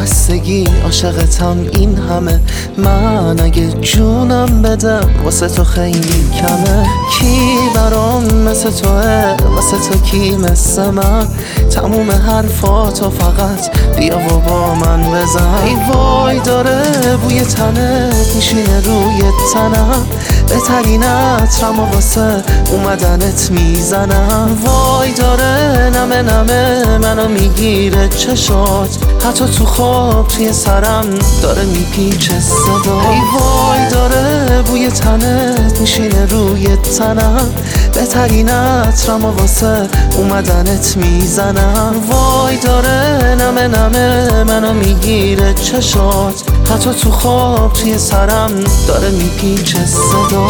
وابستگی عاشقتم این همه. من اگه جونم بدم واسه تو خیلی کمه. کی برام مثل توه، مثل تو کی مثل من؟ تموم حرفاتو فقط بیا و با من بزن. ای وای داره بوی تنت میشینه روی تنم، بهترین عطرم و واسه اومدنت میزنم. وای داره نمه نمه منو میگیره چشات، حتی تو خواب توی سرم داره میپیچه صدا. ای وای داره بوی تنت میشینه روی تنم، بهترین عطرم و واسه اومدنت میزنم. وای داره نمه نمه منو میگیره چشات، حتی تو خواب توی سرم داره میپیچه صدات.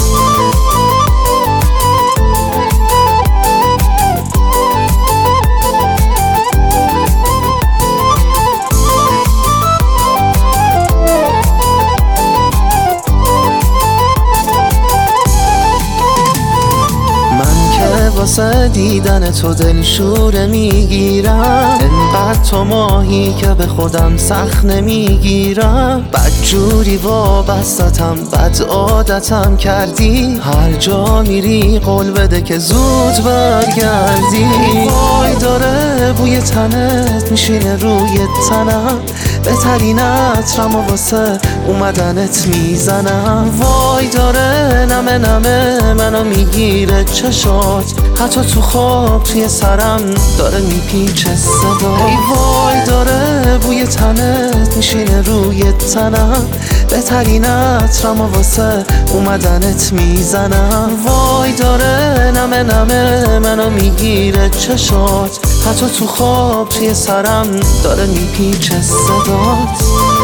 واسه دیدن تو دلشوره میگیرم، انقدر تو ماهی که به خودم سخت نمیگیرم. بدجوری وابستم، بد عادتم کردی، هر جا میری قول بده که زود برگردی. وای داره بوی تنت میشینه روی تنم، بهترین عطرم و واسه اومدنت میزنم. وای داره نمه نمه منو میگیره چشات، حتی تو خواب توی سرم داره میپیچه صدا. ای وای داره بوی تنت میشینه روی تنم، بهترین عطرم و واسه اومدنت میزنم. وای داره نمه نمه منو میگیره چشات، حتی تو خواب توی سرم داره میپیچه صدات.